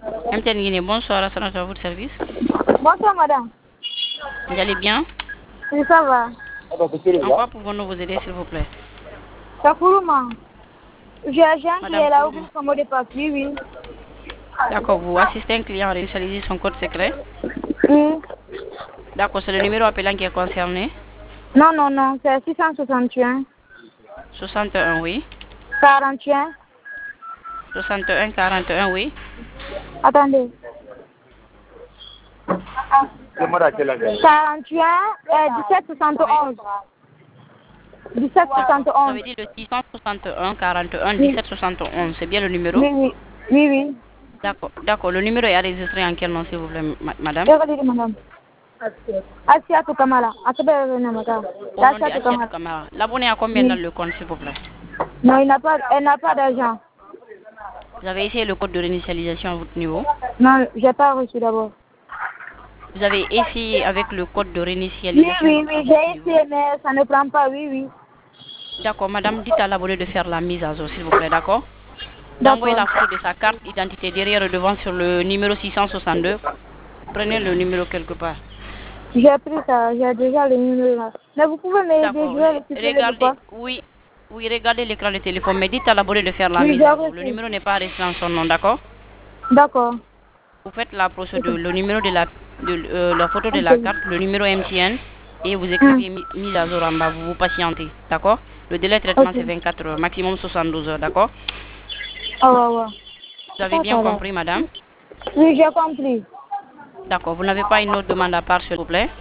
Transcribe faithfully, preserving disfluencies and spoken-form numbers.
M T N Guinée, bonsoir, à votre service. Bonsoir, madame. Vous allez bien? Oui, ça va. En quoi pouvons-nous vous aider, s'il vous plaît? C'est pour moi. J'ai un agent qui Madame est là, Kourouma. ouvre son mot de passe. Oui, oui. D'accord, vous assistez un client à réinitialiser son code secret? Oui. D'accord, c'est le numéro appelant qui est concerné? Non, non, non, c'est six cent soixante et un. soixante et un, oui. quarante et un. soixante et un, quarante et un, oui. Attendez. quarante et un, euh, dix-sept soixante et onze. dix-sept soixante et Vous onze. avez dit le six cent soixante et un, quarante et un, dix-sept soixante et onze, c'est bien le numéro? Oui, oui. Oui, oui. D'accord, d'accord. Le numéro est enregistré en quel nom, s'il vous plaît, ma- madame? Regardez, madame. Asiatou Kamala. Attendez, madame. Au nom de Asiatou Assiette Kamala. Camara. L'abonné a combien dans Oui. le compte, s'il vous plaît? Non, il n'a pas, elle n'a pas d'argent. Vous avez essayé le code de réinitialisation à votre niveau? Non, j'ai pas reçu d'abord. Vous avez essayé avec le code de Oui, réinitialisation oui, à oui, votre j'ai niveau? essayé, mais ça ne prend pas, oui, oui. D'accord, madame, dites à l'abonné de faire la mise à jour, s'il vous plaît, d'accord? D'envoyer D'accord. la photo de sa carte d'identité derrière et devant sur le numéro six cent soixante-deux. Prenez le numéro quelque part. J'ai pris ça, j'ai déjà le numéro là. Mais vous pouvez m'aider, D'accord. je vais récupérer le Regardez, poste. oui, oui, regardez l'écran de téléphone, mais dites à l'abonné de faire la Oui, mise j'ai à jour. Le reçu. numéro n'est pas resté en son nom, d'accord? D'accord. Vous faites la Ok. procédure, le numéro de la, de, euh, la photo de Ok. la carte, le numéro M T N, et vous Hum. écrivez mi- mise à jour en bas, vous vous patientez, d'accord? Le délai de traitement Ok. c'est vingt-quatre heures, maximum soixante-douze heures, d'accord? Ah ouais, ouais. Vous avez Ça, bien ça va. compris, madame? Oui, j'ai compris. D'accord, vous n'avez pas une autre demande à part, s'il vous plaît?